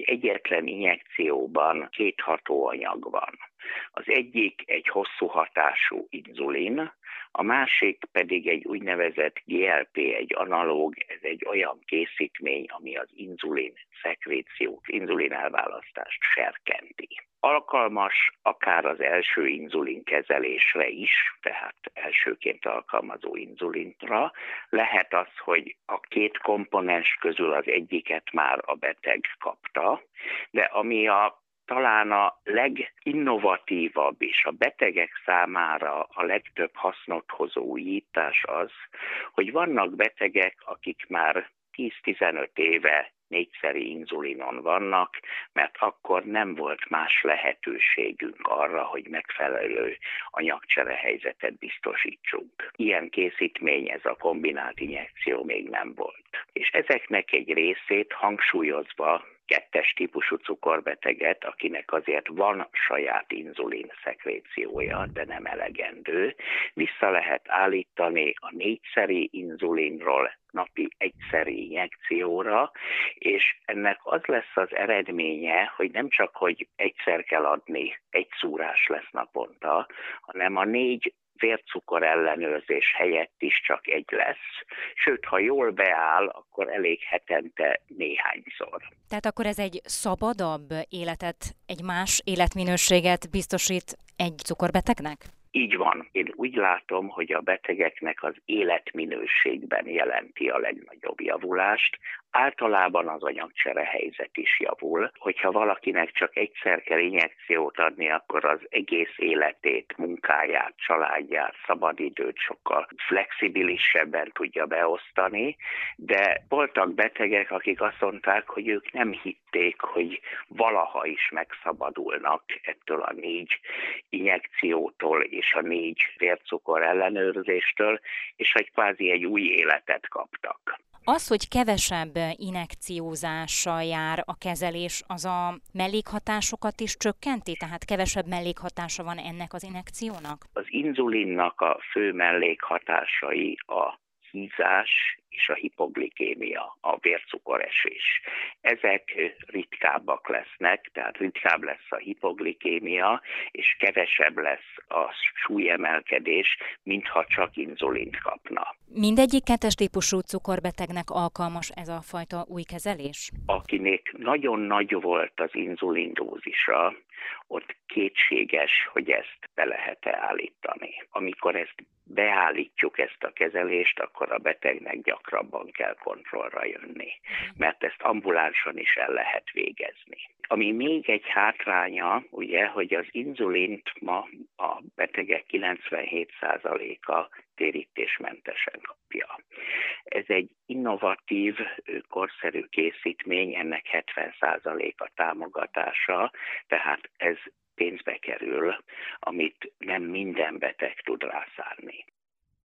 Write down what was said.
egyetlen injekcióban két hatóanyag van. Az egyik egy hosszú hatású inzulin, a másik pedig egy úgynevezett GLP, egy analóg, ez egy olyan készítmény, ami az inzulin szekréciót, inzulin elválasztást serkenti. Alkalmas akár az első inzulin kezelésre is, tehát elsőként alkalmazó inzulinra. Lehet az, hogy a két komponens közül az egyiket már a beteg kapta, de ami talán a leginnovatívabb és a betegek számára a legtöbb hasznot hozó újítás az, hogy vannak betegek, akik már 10-15 éve négyszeri inzulinon vannak, mert akkor nem volt más lehetőségünk arra, hogy megfelelő anyagcserehelyzetet biztosítsunk. Ilyen készítmény, ez a kombinált injekció még nem volt. És ezeknek egy részét hangsúlyozva 2-es típusú cukorbeteget, akinek azért van saját inzulin szekréciója, de nem elegendő, vissza lehet állítani a négyszeri inzulinról napi egyszeri injekcióra, és ennek az lesz az eredménye, hogy nem csak, hogy egyszer kell adni, egy szúrás lesz naponta, hanem a 4 vércukor ellenőrzés helyett is csak egy lesz, sőt, ha jól beáll, akkor elég hetente néhányszor. Tehát akkor ez egy szabadabb életet, egy más életminőséget biztosít egy cukorbetegnek? Így van. Én úgy látom, hogy a betegeknek az életminőségben jelenti a legnagyobb javulást. Általában az anyagcserehelyzet is javul. Hogyha valakinek csak egyszer kell injekciót adni, akkor az egész életét, munkáját, családját, szabadidőt sokkal flexibilisebben tudja beosztani, de voltak betegek, akik azt mondták, hogy ők nem hitték, hogy valaha is megszabadulnak ettől a 4 injekciótól és a 4 vércukor ellenőrzéstől, és hogy kvázi egy új életet kaptak. Az, hogy kevesebb injekciózással jár a kezelés, az a mellékhatásokat is csökkenti? Tehát kevesebb mellékhatása van ennek az injekciónak? Az inzulinnak a fő mellékhatásai a hízás és a hipoglikémia, a vércukoresés. Ezek ritkábbak lesznek, tehát ritkább lesz a hipoglikémia, és kevesebb lesz a súlyemelkedés, mintha csak inzulint kapna. Mindegyik 2-es típusú cukorbetegnek alkalmas ez a fajta új kezelés? Akinek nagyon nagy volt az inzulindózisa, ott kétséges, hogy ezt be lehet-e állítani. Amikor ezt beállítjuk, ezt a kezelést, akkor a betegnek gyakrabban kell kontrollra jönni, mert ezt ambulánson is el lehet végezni. Ami még egy hátránya, ugye, hogy az inzulint ma a betegek 97%-a térítésmentesen kapja. Ez egy innovatív, korszerű készítmény, ennek 70%-a támogatása, tehát ez pénzbe kerül, amit nem minden beteg tud rászánni.